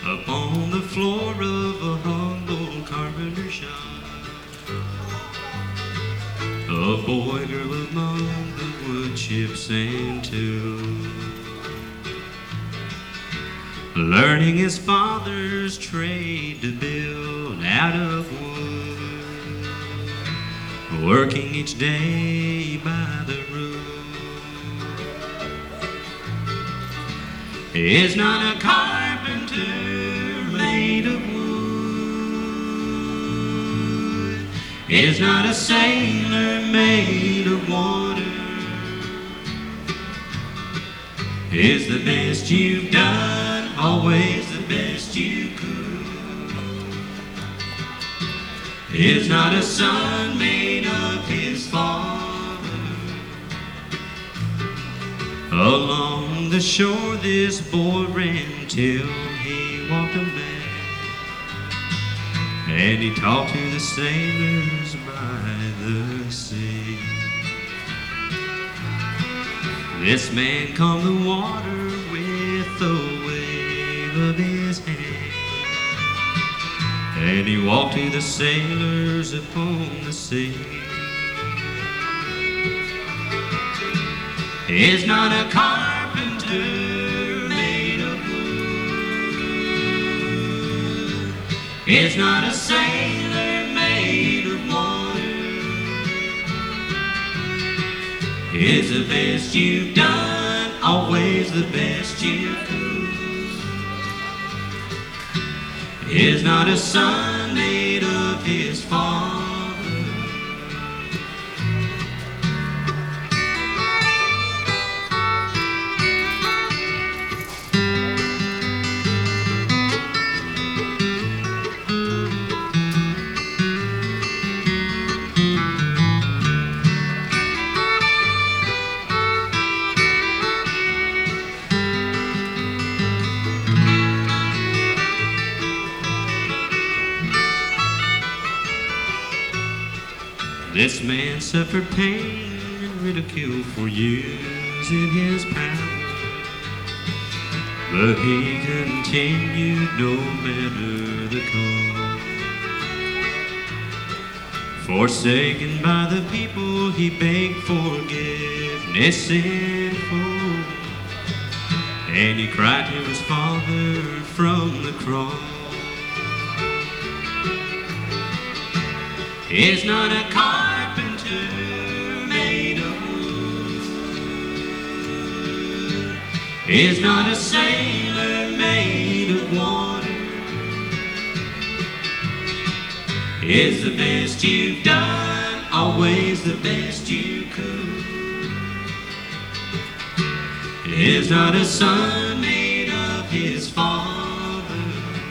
upon the floor of a humble carpenter shop. A boy grew among the wood chips and tools, learning his father's trade to build out of wood, working each day by the rule. Is not a carpenter made of wood, is not a sailor made of water, is the best you've done always the best you could? Is not a son made of his father? Along the shore this boy ran till he walked a man, and he talked to the sailors by the sea. This man calmed the water with a wave of his hand, and he walked to the sailors upon the sea. Is not a carpenter made of wood, is not a sailor made of water, is the best you've done always the best you could? Is not a son made of his father? This man suffered pain and ridicule for years in his power, but he continued no matter the cost. Forsaken by the people, he begged forgiveness in full, and he cried to his father from the cross. Is not a carpenter made of wood, is not a sailor made of water, is the best you've done always the best you could? Is not a son made of his father,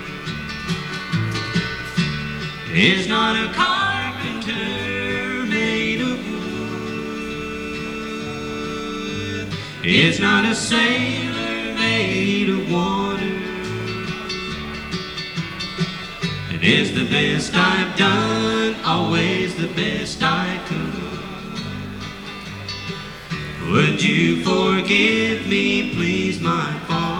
is not a carpenter made of wood, is not a sailor made of water, it is the best I've done always the best I could. Would you forgive me please my father?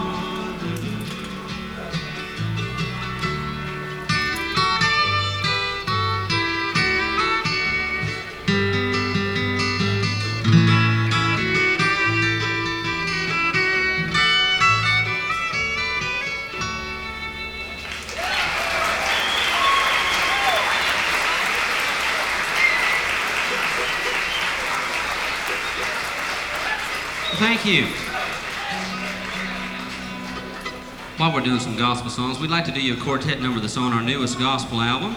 Thank you. While we're doing some gospel songs, we'd like to do you a quartet number that's on our newest gospel album.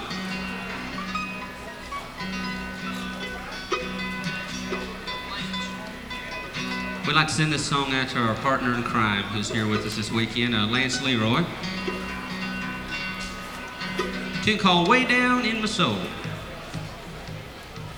We'd like to send this song out to our partner in crime who's here with us this weekend, Lance Leroy. A tune called Way Down in My Soul.